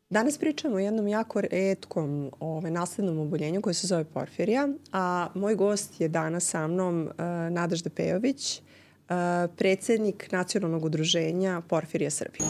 Danas pričamo o jednom jako retkom naslednom oboljenju koje se zove porfirija, a moj gost je danas sa mnom Nadežda Pejović, predsednik Nacionalnog udruženja Porfirija Srbije.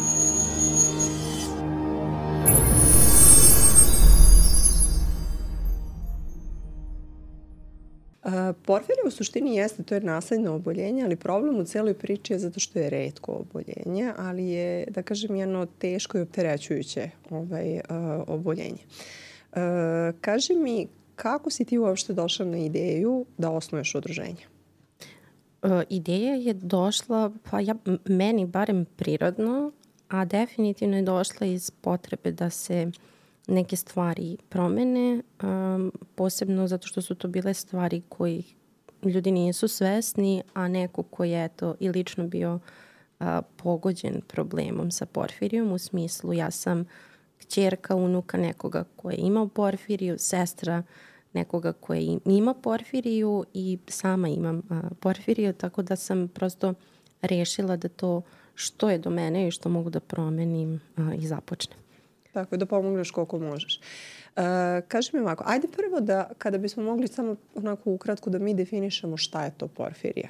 Porfirija u suštini jeste, to je nasledno oboljenje, ali problem u celoj priči je zato što je retko oboljenje, ali je, da kažem, jedno teško i opterećujuće oboljenje. Kaži mi, kako si ti uopšte došla na ideju da osnuješ udruženje? Ideja je došla, meni barem prirodno, a definitivno je došla iz potrebe da se neke stvari promene, posebno zato što su to bile stvari koji ljudi nisu svesni, a neko ko je i lično bio pogođen problemom sa porfirijom, u smislu ja sam kćerka, unuka nekoga ko je imao porfiriju, sestra nekoga ko je ima porfiriju i sama imam porfiriju, tako da sam prosto rešila da to što je do mene i što mogu da promenim i započnem. Tako je, da pomogneš koliko možeš. Kaži mi ovako, ajde prvo da, kada bismo mogli samo onako ukratko da mi definišemo šta je to porfirija.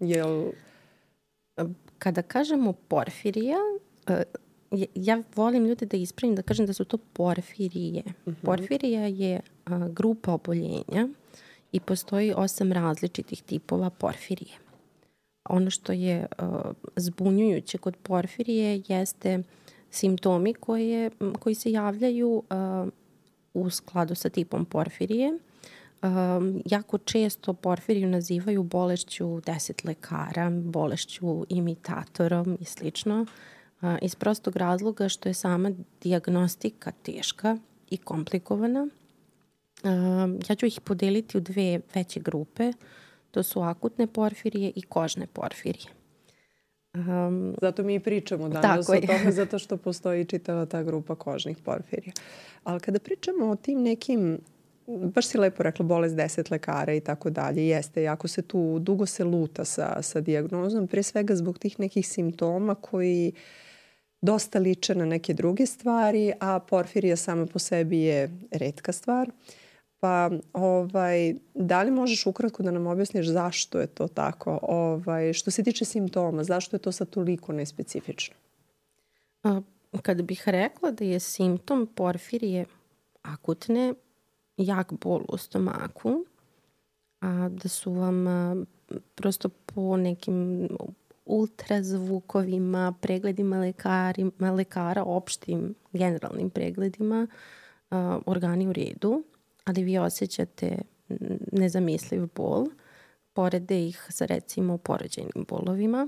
Kada kažemo porfirija, ja volim ljude da ispravim, da kažem da su to porfirije. Porfirija je grupa oboljenja i postoji 8 različitih tipova porfirije. Ono što je zbunjujuće kod porfirije jeste simptomi koji se javljaju u skladu sa tipom porfirije. Jako često porfiriju nazivaju bolešću 10 lekara, bolešću imitatorom i slično, iz prostog razloga što je sama dijagnostika teška i komplikovana. Ja ću ih podeliti u 2 veće grupe. To su akutne porfirije i kožne porfirije. Zato mi i pričamo danas o tome, zato što postoji čitava ta grupa kožnih porfirija. Ali kada pričamo o tim nekim, baš si lepo rekla, bolest 10 lekara i tako dalje, jeste, jako se tu dugo se luta sa dijagnozom, pre svega zbog tih nekih simptoma koji dosta liče na neke druge stvari, a porfirija sama po sebi je retka stvar. Pa, da li možeš ukratko da nam objasniš zašto je to tako? Što se tiče simptoma, zašto je to sad toliko nespecifično? Kada bih rekla da je simptom porfirije akutne, jak bol u stomaku, a da su vam prosto po nekim ultrazvukovima, pregledima lekara, opštim generalnim pregledima, organi u redu, ali vi osjećate nezamisliv bol, porede ih sa recimo porođajnim bolovima.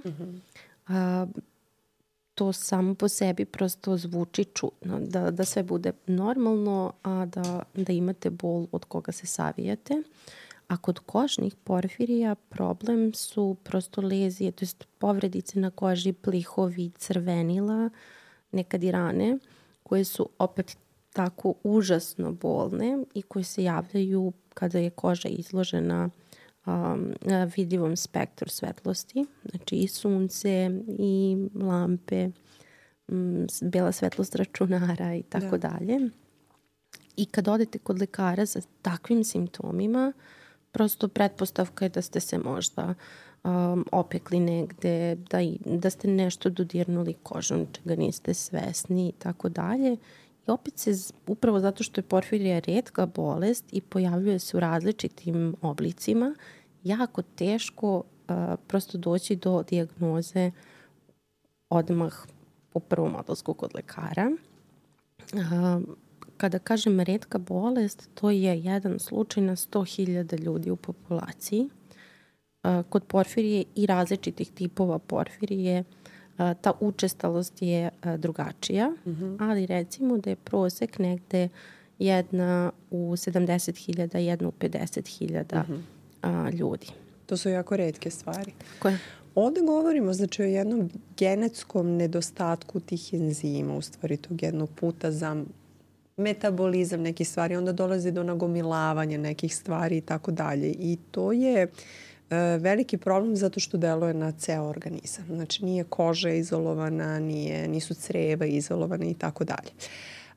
To samo po sebi prosto zvuči čudno, da sve bude normalno, a da imate bol od koga se savijate. A kod kožnih porfirija problem su prosto lezije, to jest povredice na koži, plihovi, crvenila, nekad i rane, koje su opet tako užasno bolne i koje se javljaju kada je koža izložena vidljivom spektru svetlosti, znači i sunce i lampe, bela svetlost računara i tako dalje. I kad odete kod lekara sa takvim simptomima, prosto pretpostavka je da ste se možda opekli negde, da ste nešto dodirnuli kožom čega niste svesni i tako dalje. I opet se, upravo zato što je porfirija retka bolest i pojavljuje se u različitim oblicima, jako teško prosto doći do dijagnoze odmah u prvom odlasku kod lekara. Kada kažem retka bolest, to je jedan slučaj na 100.000 ljudi u populaciji. Kod porfirije i različitih tipova porfirije ta učestalost je drugačija, ali recimo da je prosek negde jedna u 70.000, jedna u 50.000 ljudi. To su jako retke stvari. Koje? Ovde govorimo znači o jednom genetskom nedostatku tih enzima, u stvari tog jednog puta za metabolizam nekih stvari, onda dolazi do nagomilavanja nekih stvari i tako dalje. I to je veliki problem zato što deluje na ceo organizam. Znači nije koža izolovana, nisu creva izolovane i tako dalje.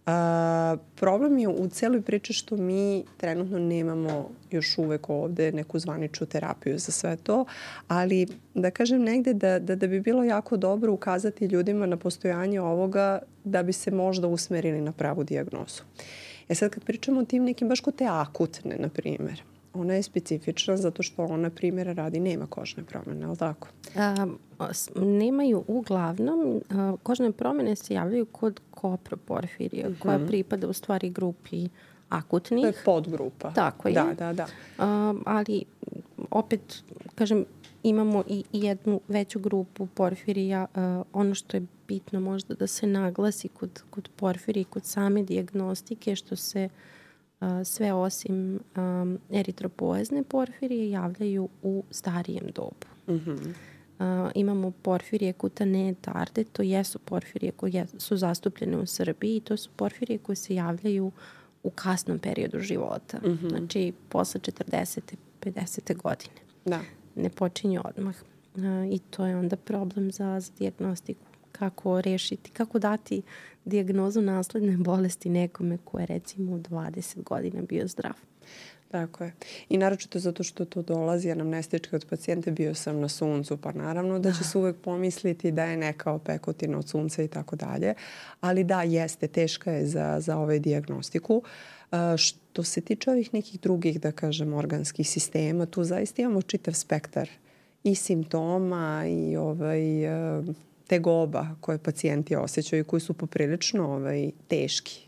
Problem je u celoj priči što mi trenutno nemamo još uvek ovde neku zvaničnu terapiju za sve to, ali da kažem negde da bi bilo jako dobro ukazati ljudima na postojanje ovoga da bi se možda usmerili na pravu dijagnozu. Sad kad pričamo o tim nekim baš kod te akutne, na primjer, ona je specifična zato što ona primjera radi nema kožne promjene, ali tako? Nemaju uglavnom. Kožne promjene se javljaju kod koproporfirija koja pripada u stvari grupi akutnih. To je podgrupa. Tako je. Da. Ali opet, kažem, imamo i jednu veću grupu porfirija. Ono što je bitno možda da se naglasi kod porfirije i kod same dijagnostike što se sve osim eritropoezne porfirije javljaju u starijem dobu. Imamo porfirije kutanee tarde, to jesu porfirije koje su zastupljene u Srbiji i to su porfirije koje se javljaju u kasnom periodu života. Znači posle 40. 50. godine. Da. Ne počinje odmah. I to je onda problem za dijagnostiku. Kako rešiti, kako dati dijagnozu nasledne bolesti nekome ko je recimo u 20 godina bio zdrav. Tako je. I naročito zato što to dolazi anamnestički od pacijente, bio sam na suncu, pa naravno da će se uvek pomisliti da je neka opekotina od sunca i tako dalje. Ali da, jeste, teška je za ovaj dijagnostiku. Što se tiče ovih nekih drugih, da kažem, organskih sistema, tu zaista imamo čitav spektar i simptoma i tegoba koje pacijenti osjećaju i koji su poprilično teški.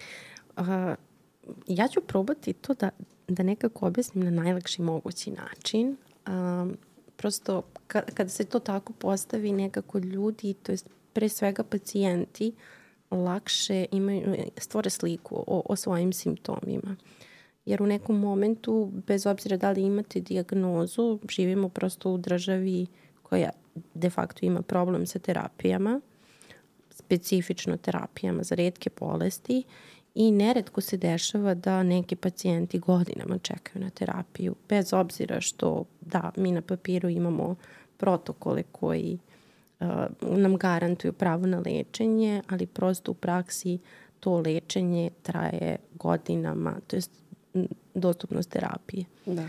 Ja ću probati to da nekako objasnim na najlakši mogući način. Prosto kada se to tako postavi nekako ljudi, to je pre svega pacijenti, lakše stvore sliku o svojim simptomima. Jer u nekom momentu, bez obzira da li imate dijagnozu, živimo prosto u državi koja de facto ima problem sa terapijama, specifično terapijama za retke bolesti i neretko se dešava da neki pacijenti godinama čekaju na terapiju, bez obzira što da, mi na papiru imamo protokole koji nam garantuju pravo na lečenje, ali prosto u praksi to lečenje traje godinama, to je dostupnost terapije. Da.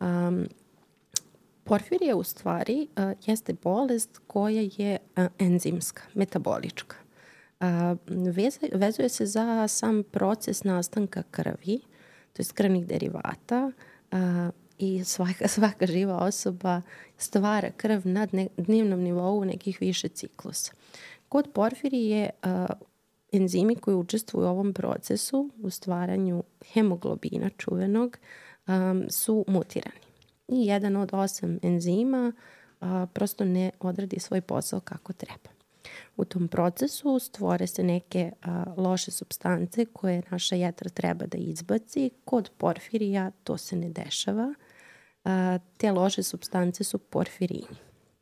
Porfirija u stvari jeste bolest koja je enzimska, metabolička. Vezuje se za sam proces nastanka krvi, to je krvnih derivata i svaka živa osoba stvara krv na dnevnom nivou nekih više ciklusa. Kod porfirije enzimi koji učestvuju u ovom procesu, u stvaranju hemoglobina čuvenog, su mutirani. I jedan od 8 enzima prosto ne odradi svoj posao kako treba. U tom procesu stvore se neke loše supstance koje naša jetra treba da izbaci. Kod porfirija to se ne dešava. Te loše supstance su porfirini.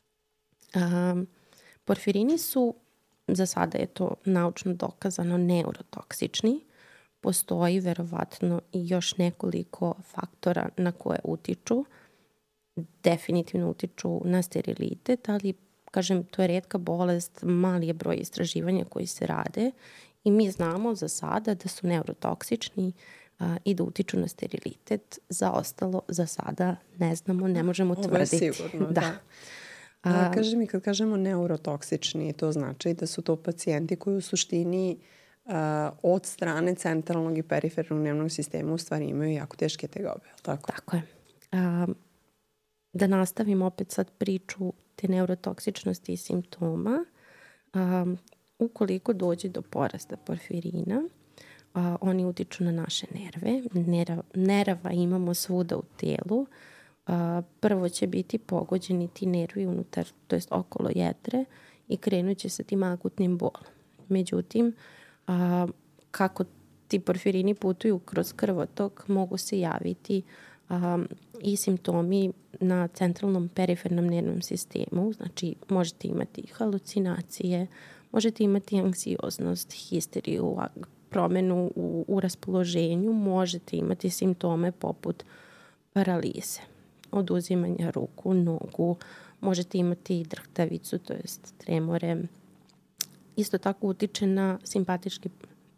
Porfirini su, za sada je to naučno dokazano, neurotoksični. Postoji verovatno i još nekoliko faktora na koje utiču. Definitivno utiču na sterilitet, ali kažem, to je retka bolest, mali je broj istraživanja koji se rade i mi znamo za sada da su neurotoksični i da utiču na sterilitet. Za ostalo, za sada ne znamo, ne možemo tvrditi. Ovo je sigurno, da. Kaži mi, kad kažemo neurotoksični, to znači da su to pacijenti koji u suštini od strane centralnog i perifernog nervnog sistema u stvari imaju jako teške tegobe, tako? Tako je. Da nastavim opet sad priču te neurotoksičnosti i simptoma. Ukoliko dođe do porasta porfirina, oni utiču na naše nerve. Nerava imamo svuda u telu. Prvo će biti pogođeni ti nervi unutar, to jest okolo jetre i krenut će sa tim akutnim bolom. Međutim, kako ti porfirini putuju kroz krvotok, mogu se javiti i simptomi na centralnom perifernom nervnom sistemu. Znači, možete imati halucinacije, možete imati anksioznost, histeriju, promenu u raspoloženju, možete imati simptome poput paralize, oduzimanja ruku, nogu, možete imati drhtavicu, to jest tremore. Isto tako utiče na simpatički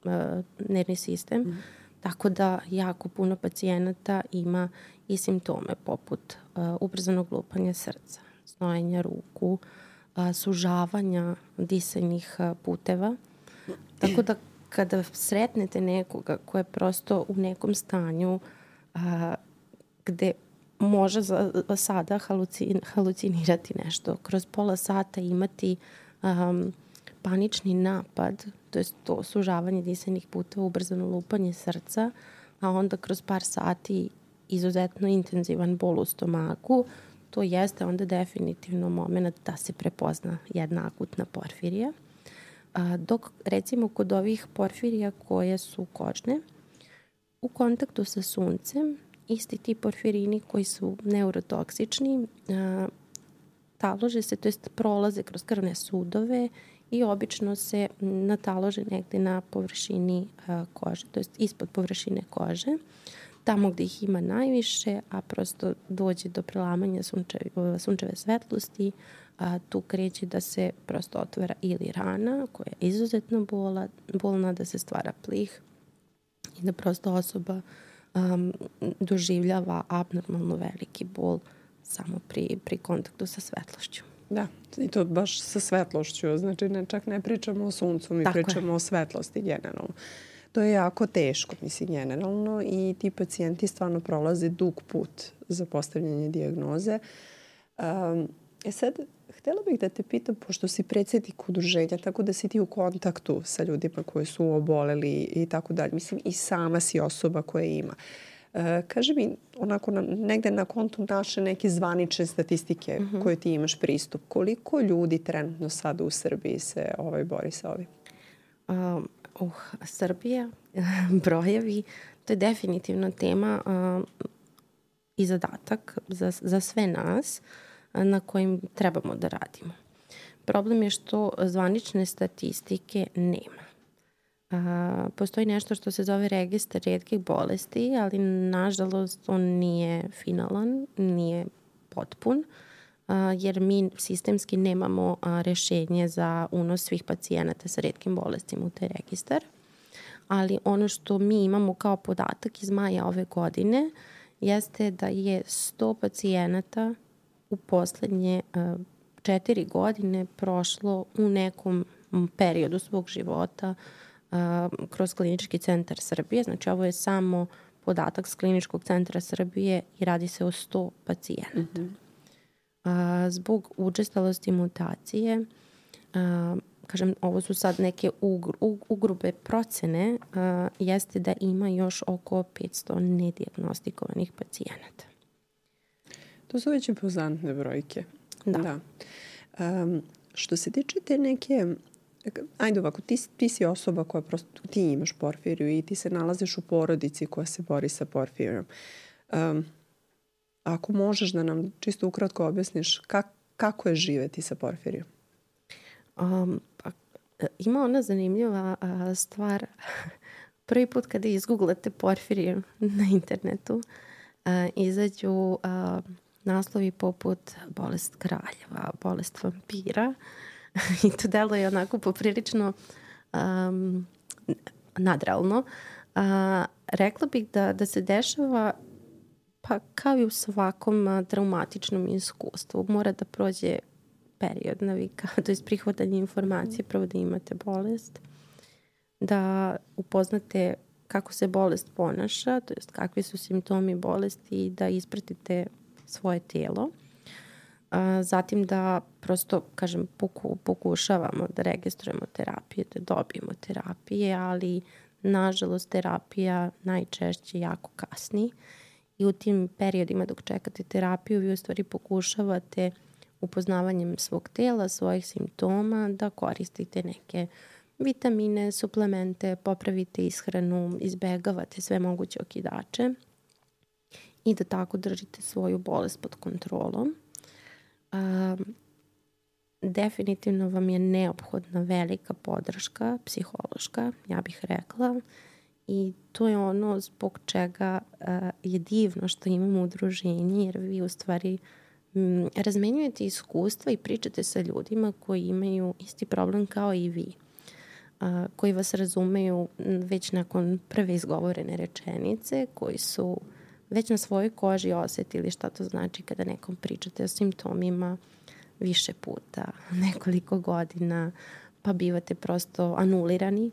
nervni sistem. Tako da jako puno pacijenata ima i simptome poput ubrzanog lupanja srca, znojenja ruku, sužavanja disajnih puteva. Tako da kada sretnete nekoga ko je prosto u nekom stanju gde može sada halucinirati nešto, kroz pola sata imati panični napad, to je to sužavanje disajnih puteva, ubrzano lupanje srca, a onda kroz par sati izuzetno intenzivan bol u stomaku, to jeste onda definitivno moment da se prepozna jedna akutna porfirija. Dok recimo kod ovih porfirija koje su kožne, u kontaktu sa suncem, isti ti porfirini koji su neurotoksični, talože se, to jest prolaze kroz krvne sudove i obično se natalože negde na površini kože, to jest ispod površine kože, tamo gde ih ima najviše, a prosto dođe do prelamanja sunčeve svetlosti, tu kreće da se prosto otvara ili rana koja je izuzetno bolna, da se stvara plih i da prosto osoba doživljava abnormalno veliki bol samo pri kontaktu sa svetlošću. Da, i to baš sa svetlošću, znači čak ne pričamo o suncu, mi pričamo o svetlosti generalno. To je jako teško, mislim, generalno i ti pacijenti stvarno prolaze dug put za postavljanje dijagnoze. Sad, htjela bih da te pitam, pošto si predsjednik udruženja, tako da si ti u kontaktu sa ljudima koji su oboleli i tako dalje. Mislim, i sama si osoba koja ima. Kaži mi, onako negde na kontu naše neke zvanične statistike koje ti imaš pristup, koliko ljudi trenutno sada u Srbiji se bori sa ovim? Srbija, brojevi, to je definitivno tema i zadatak za sve nas na kojim trebamo da radimo. Problem je što zvanične statistike nema. Postoji nešto što se zove registar retkih bolesti, ali nažalost on nije finalan, nije potpun, jer mi sistemski nemamo rešenje za unos svih pacijenata sa retkim bolestima u taj registar. Ali ono što mi imamo kao podatak iz maja ove godine jeste da je 100 pacijenata u poslednje 4 godine prošlo u nekom periodu svog života kroz Klinički centar Srbije. Znači ovo je samo podatak s Kliničkog centra Srbije i radi se o 100 pacijenata. Zbog učestalosti mutacije, kažem, ovo su sad neke ugrube procene, jeste da ima još oko 500 nedijagnostikovanih pacijenata. To su već impozantne brojke. Da. Što se tiče te neke, ajde ovako, ti si osoba koja prosto, ti imaš porfiriju i ti se nalaziš u porodici koja se bori sa porfirijom. Ako možeš da nam čisto ukratko objasniš kako je živeti sa porfirijom? Ima ona zanimljiva stvar. Prvi put kada izgooglate porfiriju na internetu, izađu naslovi poput bolest kraljeva, bolest vampira i to deluje onako poprilično nadrealno. Rekla bih da se dešava pa kao i u svakom traumatičnom iskustvu. Mora da prođe period navika, to je prihvatanje informacije, prvo da imate bolest, da upoznate kako se bolest ponaša, to jest kakvi su simptomi bolesti i da ispratite svoje tijelo. Zatim da prosto, kažem, pokušavamo da registrujemo terapije, da dobijemo terapije, ali nažalost terapija najčešće jako kasni i u tim periodima dok čekate terapiju vi u stvari pokušavate upoznavanjem svog tela, svojih simptoma da koristite neke vitamine, suplemente, popravite ishranu, izbegavate sve moguće okidače i da tako držite svoju bolest pod kontrolom. Definitivno vam je neophodna velika podrška, psihološka, ja bih rekla, i to je ono zbog čega je divno što imamo udruženje, jer vi u stvari razmenjujete iskustva i pričate sa ljudima koji imaju isti problem kao i vi. koji vas razumeju već nakon prve izgovorene rečenice, koji su već na svojoj koži osjetili šta to znači kada nekom pričate o simptomima više puta, nekoliko godina, pa bivate prosto anulirani.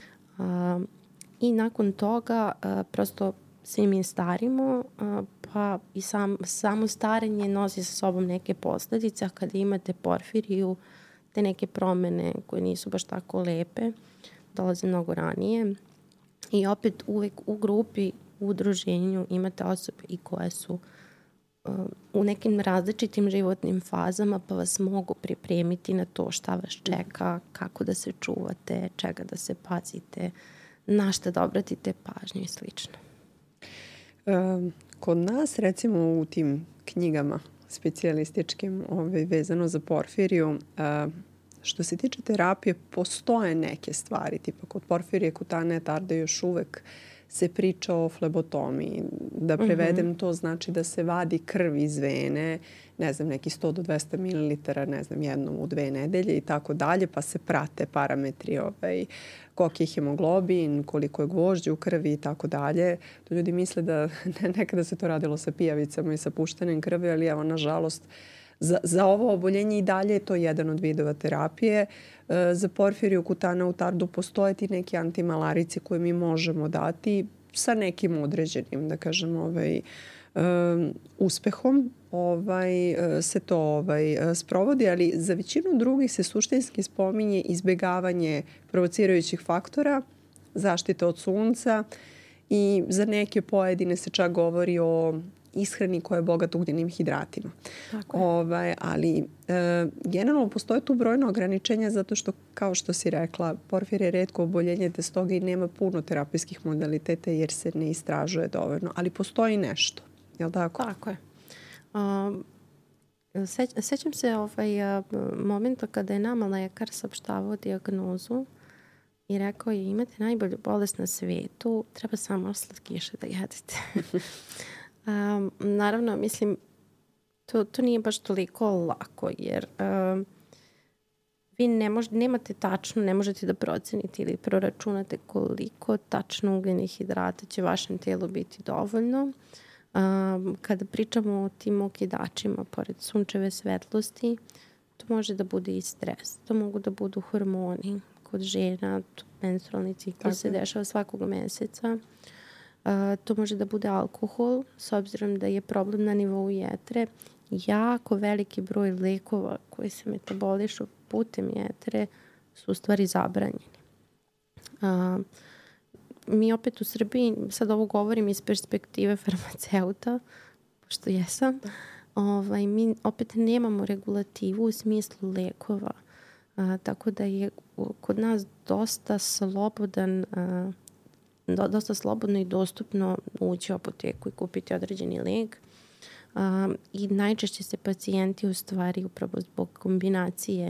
I nakon toga prosto svi mi starimo, pa i samo starenje nosi sa sobom neke posljedice, a kada imate porfiriju, te neke promene koje nisu baš tako lepe, dolaze mnogo ranije. I opet uvek u grupi, u udruženju imate osobe i koje su u nekim različitim životnim fazama, pa vas mogu pripremiti na to šta vas čeka, kako da se čuvate, čega da se pazite, na šta da obratite pažnju i slično. Kod nas, recimo u tim knjigama specijalističkim vezano za porfiriju, što se tiče terapije, postoje neke stvari, tipa kod porfirije kutane tarde još uvek se priča o flebotomiji. Da prevedem, to znači da se vadi krv iz vene, ne znam, neki 100 do 200 ml, ne znam, jednom u 2 nedelje i tako dalje, pa se prate parametri koliki je hemoglobin, koliko je gvožđe u krvi i tako dalje. To ljudi misle da nekada se to radilo sa pijavicama i sa puštanjem krvi, ali evo, nažalost, za ovo oboljenje i dalje je to jedan od vidova terapije. Za porfiriju kutana u tardu postoje ti neki antimalarici koje mi možemo dati sa nekim određenim, da kažem, uspehom se to sprovodi, ali za većinu drugih se suštinski spominje izbjegavanje provocirajućih faktora, zaštita od sunca i za neke pojedine se čak govori o ishrani koja je bogata ugljenim hidratima. Ali generalno postoje tu brojno ograničenja zato što, kao što si rekla, porfirija je retko oboljenje, te stoga i nema puno terapijskih modaliteta jer se ne istražuje dovoljno. Ali postoji nešto. Je li tako? Tako je. Sećam se momenta kada je nama lekar saopštavao dijagnozu i rekao je imate najbolju bolest na svijetu, treba samo slatkiše da jedete. Naravno, mislim, to nije baš toliko lako, jer vi nemate tačno, ne možete da procenite ili proračunate koliko tačno ugljenih hidrata će vašem tijelu biti dovoljno. Kada pričamo o tim okidačima, pored sunčeve svetlosti, to može da bude i stres, to mogu da budu hormoni kod žena, menstrualni ciklus se dešava svakog meseca. To može da bude alkohol, s obzirom da je problem na nivou jetre. Jako veliki broj lekova koji se metabolišu putem jetre su u stvari zabranjeni. Mi opet u Srbiji, sad ovo govorim iz perspektive farmaceuta, pošto jesam, mi opet nemamo regulativu u smislu lekova. Tako da je kod nas dosta slobodno i dostupno ući u apoteku i kupiti određeni lek. I najčešće se pacijenti u stvari upravo zbog kombinacije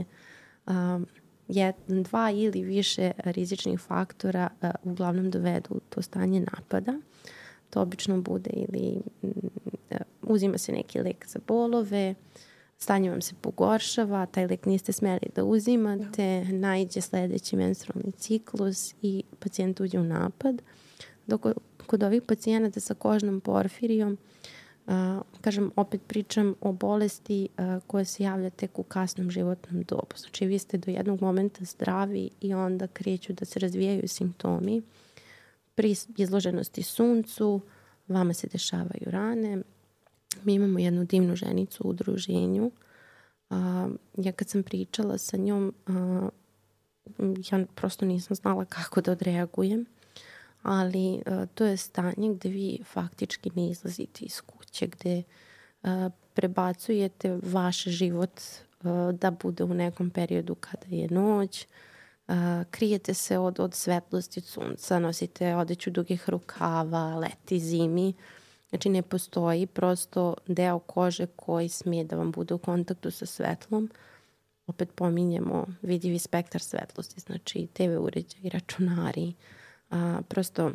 2 ili više rizičnih faktora uglavnom dovedu u to stanje napada. To obično bude ili uzima se neki lek za bolove, stanje vam se pogoršava, taj lek niste smeli da uzimate, naiđe sljedeći menstrualni ciklus i pacijent uđe u napad. Dok kod ovih pacijenata sa kožnom porfirijom, kažem, opet pričam o bolesti koja se javlja tek u kasnom životnom dobu. Znači, vi ste do jednog momenta zdravi i onda kreću da se razvijaju simptomi. Pri izloženosti suncu vama se dešavaju rane. Mi imamo jednu divnu ženicu u udruženju. Ja kad sam pričala sa njom, ja prosto nisam znala kako da odreagujem. Ali to je stanje gdje vi faktički ne izlazite iz kuće, gdje prebacujete vaš život da bude u nekom periodu kada je noć, krijete se od svetlosti sunca, nosite odeću dugih rukava, leti, zimi. Znači ne postoji prosto deo kože koji smije da vam bude u kontaktu sa svetlom. Opet pominjemo vidljivi spektar svetlosti, znači TV uređaji, računari. Prosto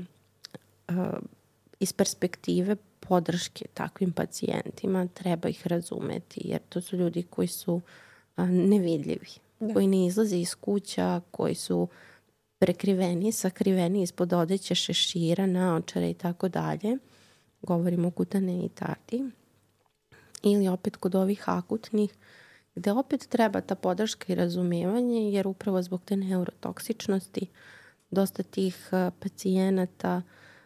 iz perspektive podrške takvim pacijentima treba ih razumeti, jer to su ljudi koji su nevidljivi, koji ne izlaze iz kuća, koji su prekriveni, sakriveni ispod odeće, šešira, naočara i tako dalje. Govorimo o kutane i tardi. Ili opet kod ovih akutnih, gde opet treba ta podrška i razumevanje, jer upravo zbog te neurotoksičnosti dosta tih pacijenata,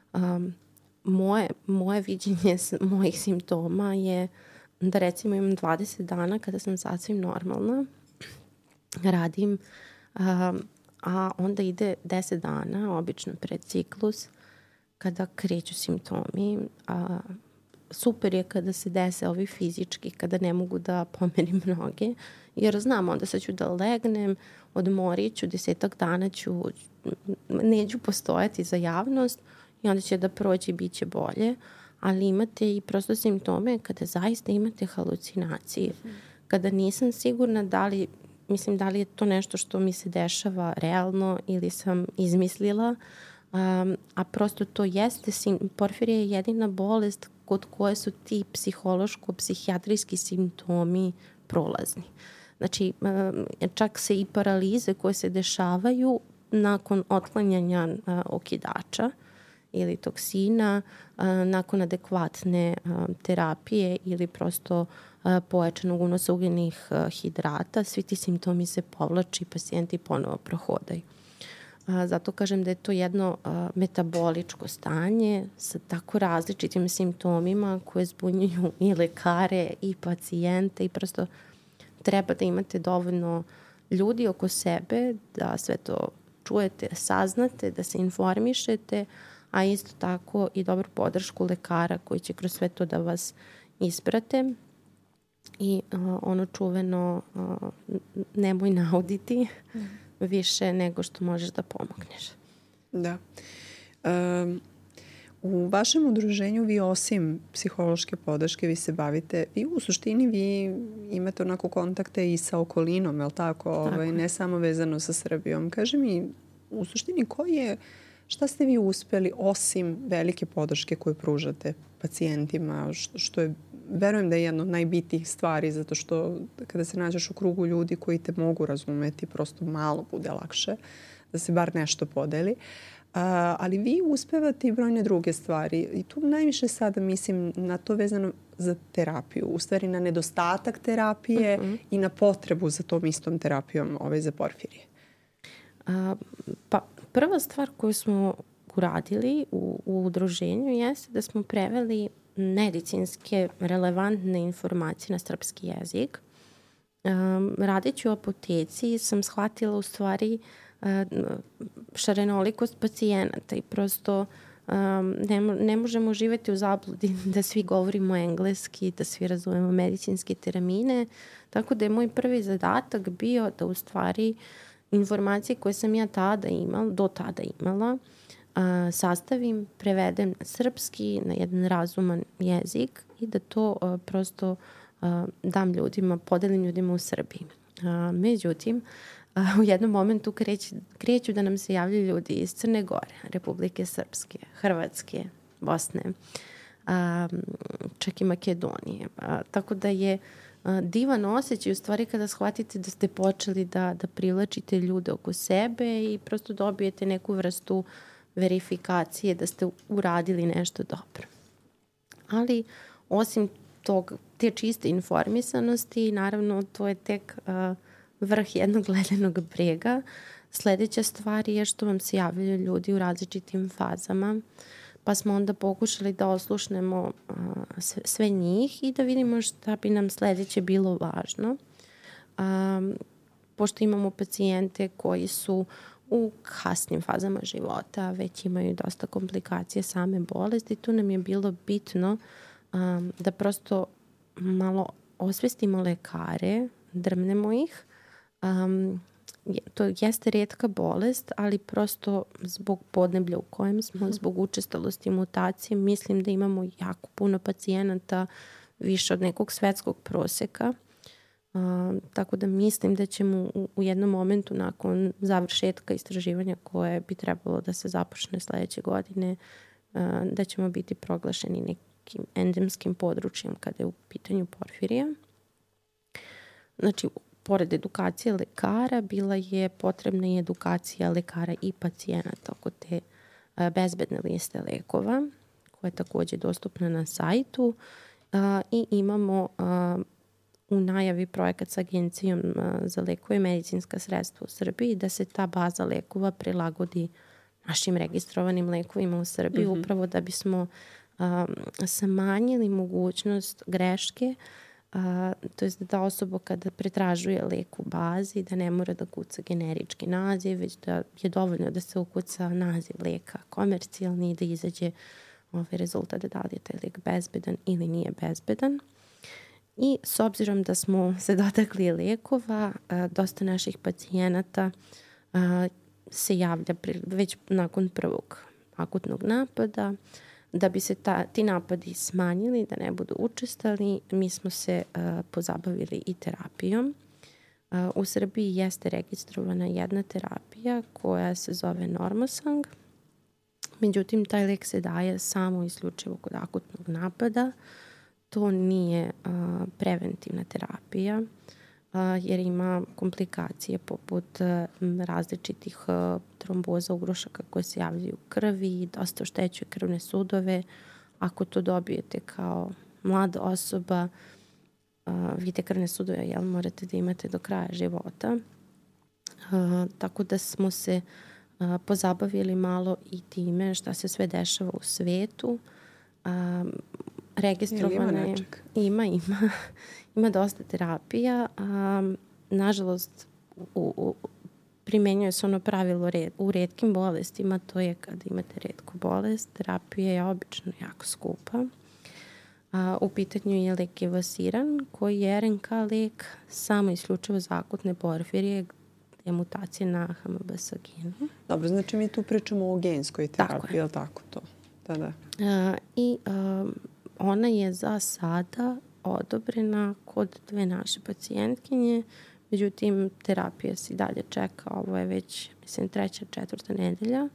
moje viđenje mojih simptoma je da recimo imam 20 dana kada sam sasvim normalna, radim, a onda ide 10 dana, obično pred ciklus, kada kreću simptomi. Super je kada se dese ovi fizički, kada ne mogu da pomerim noge, jer znam onda sad ću da legnem, odmorit ću, 10 dana neću postojati za javnost i onda će da prođe i bit će bolje, ali imate i prosto simptome kada zaista imate halucinacije, kada nisam sigurna da li je to nešto što mi se dešava realno ili sam izmislila, a prosto to jeste, porfirija je jedina bolest kod koje su ti psihološko-psihijatrijski simptomi prolazni. Znači, čak se i paralize koje se dešavaju nakon otklanjanja okidača ili toksina, nakon adekvatne terapije ili prosto pojačanog unosa ugljenih hidrata, svi ti simptomi se povlači i pacijenti ponovo prohodaju. Zato kažem da je to jedno metaboličko stanje sa tako različitim simptomima koje zbunjuju i lekare i pacijente i prosto treba da imate dovoljno ljudi oko sebe da sve to čujete, saznate, da se informišete, a isto tako i dobru podršku lekara koji će kroz sve to da vas isprate i ono čuveno nemoj nauditi više nego što možeš da pomogneš. Da. U vašem udruženju vi osim psihološke podrške vi se bavite, u suštini vi imate onako kontakte i sa okolinom, je li tako? Ne samo vezano sa Srbijom. Kaži mi, u suštini šta ste vi uspeli osim velike podrške koju pružate pacijentima, što je, verujem da je jedno od najbitnijih stvari, zato što kada se nađeš u krugu ljudi koji te mogu razumeti, prosto malo bude lakše da se bar nešto podeli. Ali vi uspevate i brojne druge stvari i tu najviše sada mislim na to vezano za terapiju, u stvari na nedostatak terapije i na potrebu za tom istom terapijom za porfirije. Pa prva stvar koju smo uradili u udruženju jeste da smo preveli medicinske relevantne informacije na srpski jezik. Radeći u apoteci sam shvatila u stvari šarenolikost pacijenata i prosto ne možemo živjeti u zabludi da svi govorimo engleski, da svi razumemo medicinske termine. Tako da je moj prvi zadatak bio da u stvari informacije koje sam ja do tada imala, sastavim, prevedem na srpski, na jedan razuman jezik i da to prosto dam ljudima, podelim ljudima u Srbiji. Međutim, u jednom momentu kreću da nam se javljaju ljudi iz Crne Gore, Republike Srpske, Hrvatske, Bosne, čak i Makedonije. Tako da je divan osjećaj u stvari kada shvatite da ste počeli da privlačite ljude oko sebe i prosto dobijete neku vrstu verifikacije da ste uradili nešto dobro. Ali osim te čiste informisanosti, naravno to je tek vrh jednog ledenog brega. Sledeća stvar je što vam se javljaju ljudi u različitim fazama, pa smo onda pokušali da oslušnemo sve njih i da vidimo šta bi nam sledeće bilo važno. Pošto imamo pacijente koji su u kasnim fazama života, već imaju dosta komplikacije same bolesti, tu nam je bilo bitno da prosto malo osvestimo lekare, drmnemo ih. To jeste retka bolest, ali prosto zbog podneblja u kojem smo, zbog učestalosti mutacije, mislim da imamo jako puno pacijenata, više od nekog svetskog proseka. Tako da mislim da ćemo u jednom momentu nakon završetka istraživanja koje bi trebalo da se započne sledeće godine, da ćemo biti proglašeni nekim endemskim područjem kada je u pitanju porfirija. Znači, pored edukacije lekara, bila je potrebna i edukacija lekara i pacijenata oko te bezbedne liste lekova, koja je takođe dostupna na sajtu. I imamo u najavi projekat sa Agencijom za lekove i medicinska sredstva u Srbiji da se ta baza lekova prilagodi našim registrovanim lekovima u Srbiji, upravo da bismo smanjili mogućnost greške, to je da osoba kada pretražuje lek u bazi, da ne mora da kuca generički naziv, već da je dovoljno da se ukuca naziv leka komercijalni i da izađe rezultat da li je taj lek bezbedan ili nije bezbedan. I s obzirom da smo se dotakli lekova, dosta naših pacijenata se javlja već nakon prvog akutnog napada. Da bi se ti napadi smanjili, da ne budu učestali, mi smo se pozabavili i terapijom. U Srbiji jeste registrovana jedna terapija koja se zove Normosang. Međutim, taj lek se daje samo isključivo kod akutnog napada. To nije preventivna terapija jer ima komplikacije poput različitih tromboza ugrušaka koje se javljaju u krvi, dosta oštećuje krvne sudove. Ako to dobijete kao mlada osoba, vi te krvne sudove morate da imate do kraja života. Tako da smo se pozabavili malo i time šta se sve dešava u svetu. Registrovana je. Ima dosta terapija. Nažalost, primenjuje se ono pravilo u retkim bolestima, to je kada imate retku bolest, terapija je obično jako skupa. U pitanju je lek Evasiran, koji je RNK lek samo isključivo za akutne porfirije, je mutacija na HMBS genu. Dobro, znači mi tu pričamo o genskoj terapiji, je li tako to? Da. I ona je za sada odobrena kod 2 naše pacijentkinje, međutim terapija se dalje čeka, ovo je već, mislim, 3. 4. nedelja.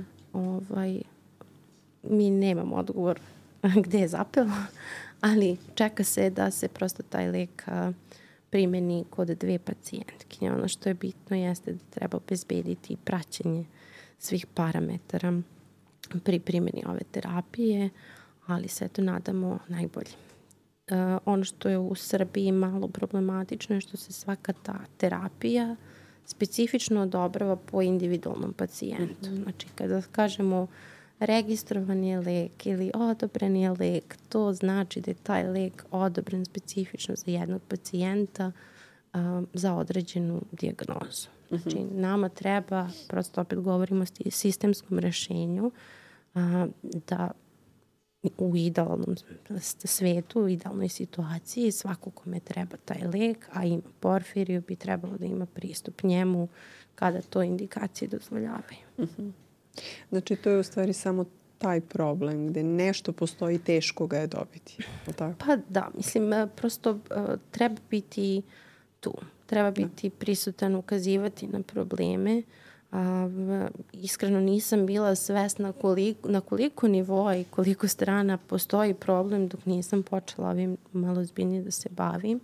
Mi nemamo odgovor gde je zapelo, ali čeka se da se prosto taj lek primeni kod 2 pacijentkinje. Ono što je bitno jeste da treba obezbediti praćenje svih parametara pri primjeni ove terapije, ali se to nadamo najbolje. Ono što je u Srbiji malo problematično je što se svaka ta terapija specifično odobrava po individualnom pacijentu. Znači, kada kažemo registrovan je lek ili odobren je lek, to znači da je taj lek odobren specifično za jednog pacijenta za određenu dijagnozu. Znači, nama treba, prosto opet govorimo o sistemskom rešenju, da u idealnom svetu, u idealnoj situaciji, svako kome treba taj lek, a ima porfiriju, bi trebalo da ima pristup njemu kada to indikacije dozvoljavaju. Znači, to je u stvari samo taj problem gde nešto postoji, teško ga je dobiti. Tako? Pa da, mislim, prosto treba biti tu. Treba biti prisutan, ukazivati na probleme. Iskreno nisam bila svesna na koliko nivoa i koliko strana postoji problem dok nisam počela ovim malo ozbiljnije da se bavim.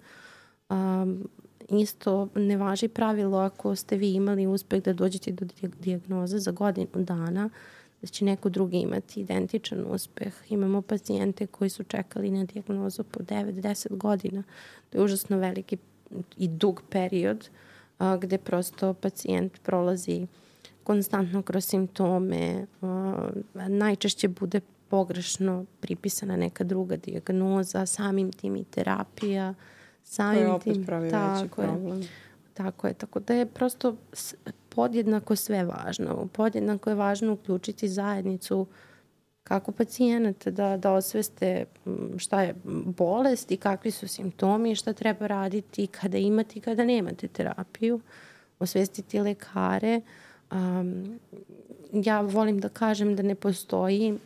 Isto ne važi pravilo ako ste vi imali uspeh da dođete do dijagnoze za godinu dana, da će neko drugi imati identičan uspeh. Imamo pacijente koji su čekali na dijagnozu po 9-10 godina. To je užasno veliki i dug period gde prosto pacijent prolazi konstantno kroz simptome. Najčešće bude pogrešno pripisana neka druga dijagnoza, samim tim i terapija. To je opet pravi veći problem. Tako je. Tako da je prosto podjednako sve važno. Podjednako je važno uključiti zajednicu kako pacijenata da osveste šta je bolest i kakvi su simptomi i šta treba raditi kada imate i kada nemate terapiju. Osvestiti lekare. Ja volim da kažem da ne postoji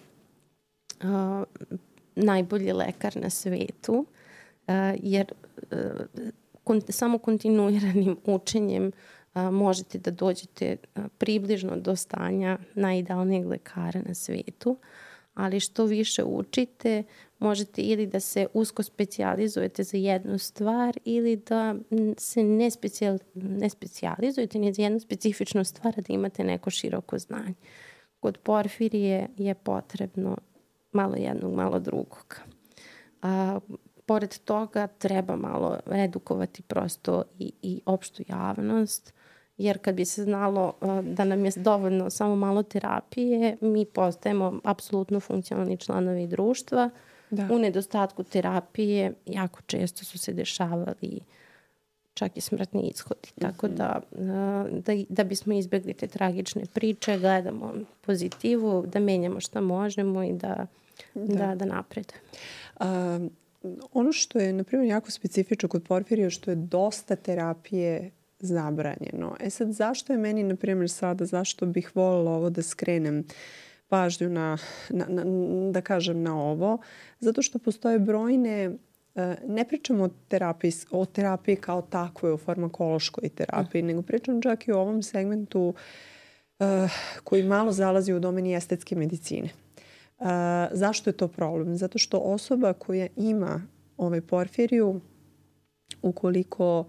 najbolji lekar na svetu, jer samo kontinuiranim učenjem možete da dođete približno do stanja najidealnijeg lekara na svetu, ali što više učite, možete ili da se usko specijalizujete za jednu stvar ili da se ne specijalizujete ni za jednu specifičnu stvar, da imate neko široko znanje. Kod porfirije je potrebno malo jednog, malo drugog. Pored toga treba malo edukovati prosto i opštu javnost, jer kad bi se znalo da nam je dovoljno samo malo terapije, mi postajemo apsolutno funkcionalni članovi društva. Da. U nedostatku terapije jako često su se dešavali čak i smrtni ishodi. Tako da bismo izbjegli te tragične priče, gledamo pozitivu, da menjamo šta možemo i da napredujemo. Ono što je, na primjer, jako specifično kod porfirija, što je dosta terapije zabranjeno. Sad, zašto je meni, na primjer, sada, zašto bih voljela ovo da skrenem pažnju da kažem na ovo? Zato što postoje brojne, ne pričamo o terapiji kao takvoj, o farmakološkoj terapiji, nego pričam čak i o ovom segmentu koji malo zalazi u domeni estetske medicine. Zašto je to problem? Zato što osoba koja ima porfiriju, ukoliko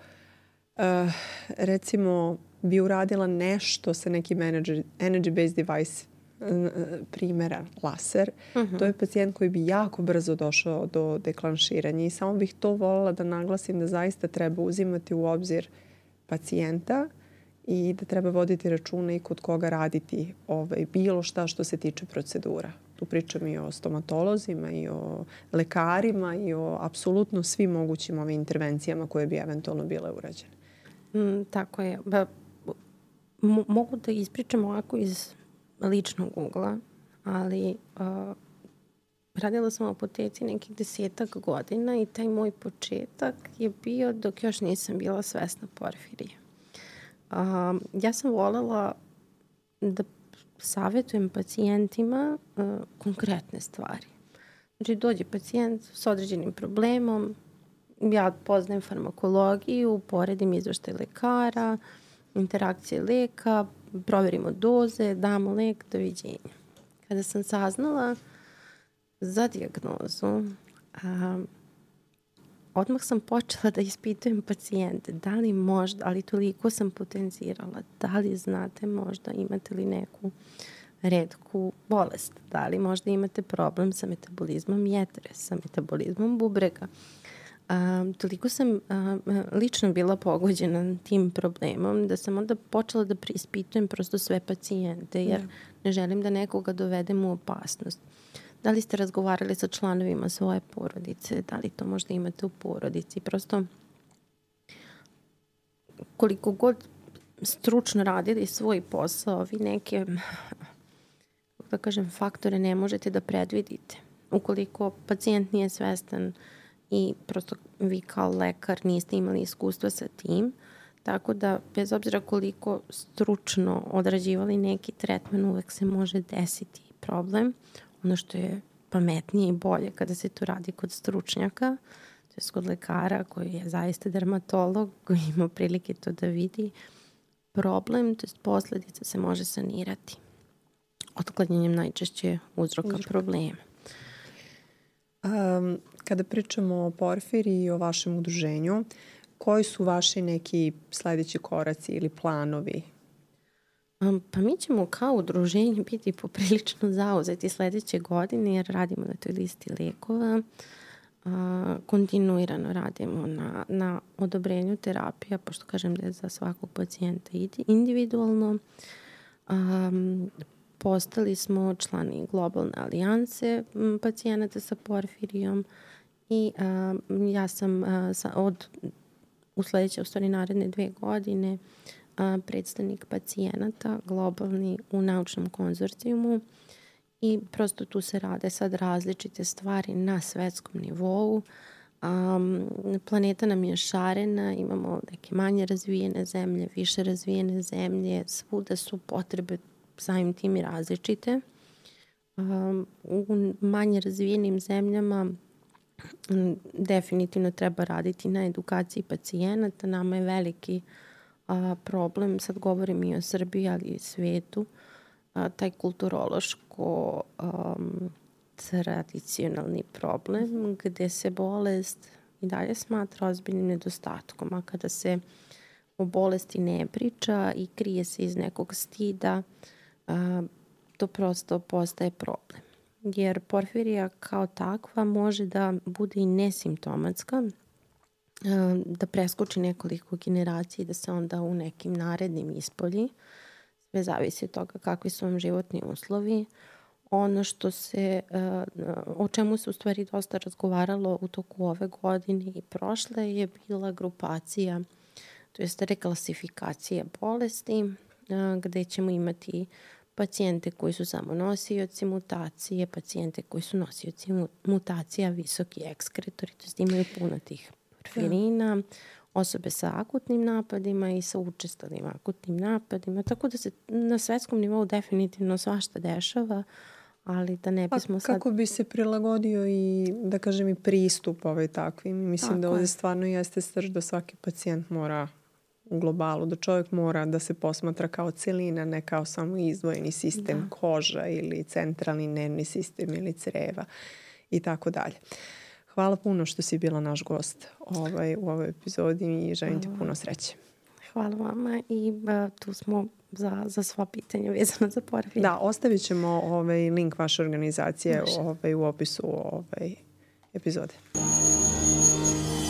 recimo bi uradila nešto sa nekim energy-based device, primjera laser, to je pacijent koji bi jako brzo došao do deklanširanja i samo bih to voljela da naglasim da zaista treba uzimati u obzir pacijenta i da treba voditi računa i kod koga raditi bilo šta što se tiče procedura. Tu pričam i o stomatolozima i o lekarima i o apsolutno svim mogućim intervencijama koje bi eventualno bile urađene. Tako je. Mogu da ispričam ovako iz ličnog ugla, ali radila sam u apoteci nekih 10 godina i taj moj početak je bio dok još nisam bila svesna porfirije. Ja sam voljela da savjetujem pacijentima konkretne stvari. Znači, dođe pacijent s određenim problemom, ja poznajem farmakologiju, poredim izveštaj lekara, interakcije leka, proverimo doze, damo lek, doviđenja. Kada sam saznala za dijagnozu, odmah sam počela da ispitujem pacijente da li možda, ali toliko sam potencirala, da li znate možda imate li neku retku bolest, da li možda imate problem sa metabolizmom jetre, sa metabolizmom bubrega. Toliko sam lično bila pogođena tim problemom da sam onda počela da preispitujem prosto sve pacijente jer ne želim da nekoga dovedem u opasnost. Da li ste razgovarali sa članovima svoje porodice, da li to možda imate u porodici. Prosto koliko god stručno radili svoj posao, vi neke, da kažem, faktore ne možete da predvidite. Ukoliko pacijent nije svestan i prosto vi kao lekar niste imali iskustva sa tim, tako da bez obzira koliko stručno odrađivali neki tretman, uvek se može desiti problem. Ono što je pametnije i bolje kada se to radi kod stručnjaka, to je kod lekara koji je zaista dermatolog, koji ima prilike to da vidi, problem, to je posledica se može sanirati otklanjanjem najčešće uzroka problema. Kada pričamo o porfiriji i o vašem udruženju, koji su vaši neki sledeći koraci ili planovi? Pa mi ćemo kao udruženje biti poprilično zauzeti sledeće godine jer radimo na toj listi lekova. Kontinuirano radimo na odobrenju terapija, pošto kažem da je za svakog pacijenta individualno. Postali smo člani globalne alijanse pacijenata sa porfirijom i ja sam u sledeće, u stvari naredne 2 godine, predstavnik pacijenata globalni u naučnom konzorcijumu i prosto tu se rade sad različite stvari na svetskom nivou. Planeta nam je šarena, imamo neke manje razvijene zemlje, više razvijene zemlje, svuda su potrebe samim tim i različite. U manje razvijenim zemljama definitivno treba raditi na edukaciji pacijenata. Nama je veliki problem, sad govorim i o Srbiji, ali i svetu, taj kulturološko tradicionalni problem gde se bolest i dalje smatra ozbiljnim nedostatkom, a kada se o bolesti ne priča i krije se iz nekog stida, to prosto postaje problem. Jer porfirija kao takva može da bude i nesimptomatska, da preskoči nekoliko generacija i da se onda u nekim narednim ispolji. Sve zavisi od toga kakvi su vam životni uslovi. Ono o čemu se u stvari dosta razgovaralo u toku ove godine i prošle je bila grupacija, to jest reklasifikacija bolesti, gde ćemo imati pacijente koji su samo nosioci mutacije, pacijente koji su nosioci mutacija, visoki ekskretori, to jest imaju puno tih porfirina, osobe sa akutnim napadima i sa učestalim akutnim napadima, tako da se na svetskom nivou definitivno svašta dešava, ali da ne bismo sad... Kako bi se prilagodio i, da kažem, i pristup takvim. Mislim da ovdje stvarno jeste srž da svaki pacijent mora u globalu, da čovjek mora da se posmatra kao celina, ne kao samo izdvojeni sistem koža ili centralni nervni sistem ili creva i tako dalje. Hvala puno što si bila naš gost u ovoj epizodi i želim ti puno sreće. Hvala vama i tu smo za sva pitanja vezana za porfiriju. Da, ostavit ćemo link vaše organizacije u opisu epizode.